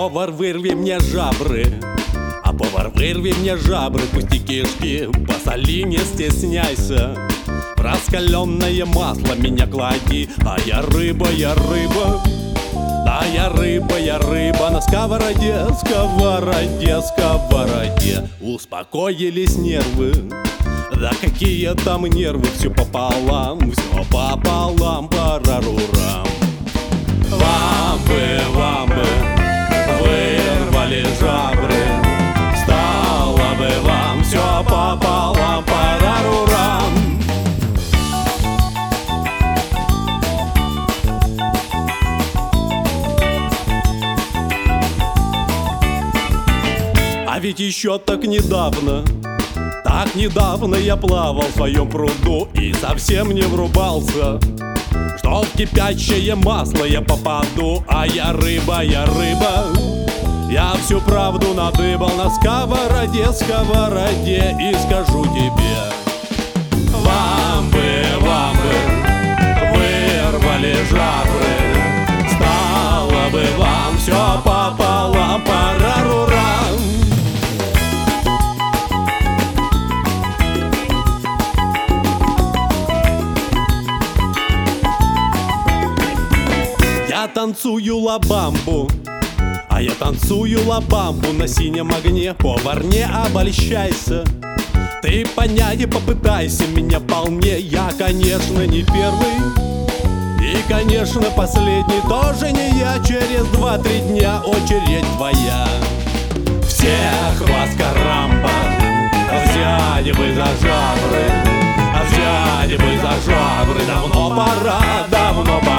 повар, вырви мне жабры, а повар, вырви мне жабры, пусти кишки, посоли, не стесняйся. В раскаленное масло меня клади, а я рыба, я рыба. Да, я рыба на сковороде, сковороде, сковороде. Успокоились нервы, да какие там нервы, все пополам, парарурам. Вам бы вырвали жабры, стало бы вам все пополам, парарурам. А ведь еще так недавно я плавал в своем пруду и совсем не врубался, что в кипящее масло я попаду. А я рыба, я рыба, я всю правду надыбал на сковороде, сковороде. И скажу тебе, вам бы вырвали жабры, стало бы вам все пополам, парарурам. Я танцую ла-бамбу, а я танцую ла-бамбу на синем огне. Повар, не обольщайся, ты понять попытайся меня вполне. Я, конечно, не первый и, конечно, последний тоже не я. Через 2-3 дня очередь твоя. Всех вас, карамба, взяли бы за жабры, взяли бы за жабры. Давно пора, давно пора.